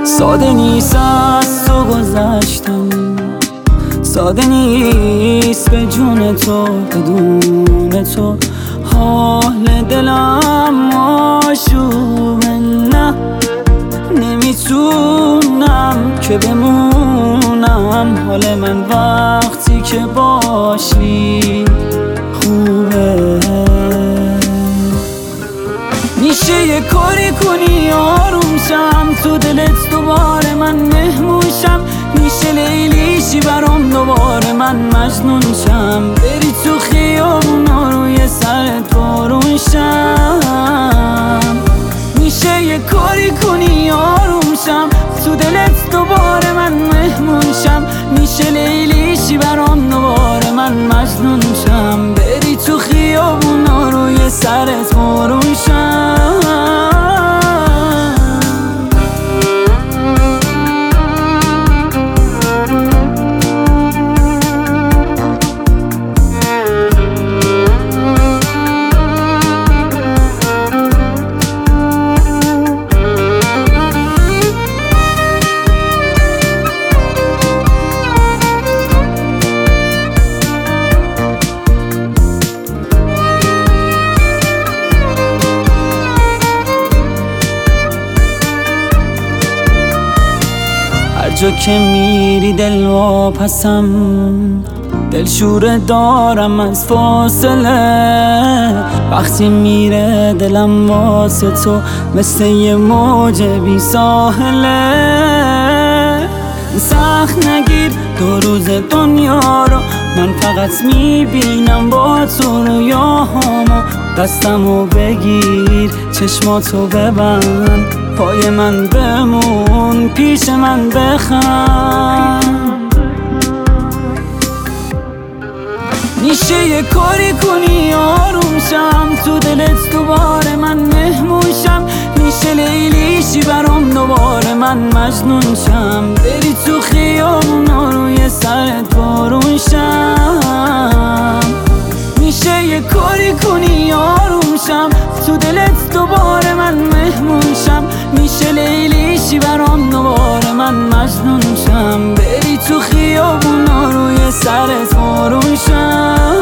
ساده نیست از تو گذشتم، ساده نیست به جون تو بدون تو. حال دلم آشوبه، نه نمیتونم که بمونم. حال من وقتی که باشی خوبه. میشه یه کاری کنی آروم شم، تو دلت دوباره من مهمون شم. میشه لیلیشی برام دوباره من مجنون شم، بری تو خیابونا روی سرت بارون شم. میشه یه کاری کنی آروم شم، تو دلت دوباره من مهمون شم. میشه لیلیشی برام دوباره من مجنون شم، بری تو خیابونا روی سرت بارون شم. هر جا که میری دل واپسم، دلشوره دارم از فاصله. وقتی میره دلم واسه تو مثل یه موج بی ساحله. سخت نگیر 2 روز دنیا رو، من فقط میبینم با تو رویاهامو. دستمو بگیر چشماتو ببند، پای من بمون پیش من بخند. میشه یه کاری کنی آروم شم، تو دلت دوباره من مهمون شم. میشه لیلیشی برام دوباره من مجنون شم، بری تو خیابونا روی سرت بارون شم. میشه یه کاری کنی آروم شم، تو دلت دوباره من مهمون شم. میشه لیلیشی برام دوباره من مجنون شم، بری تو خیابونا روی سرت بارون شم.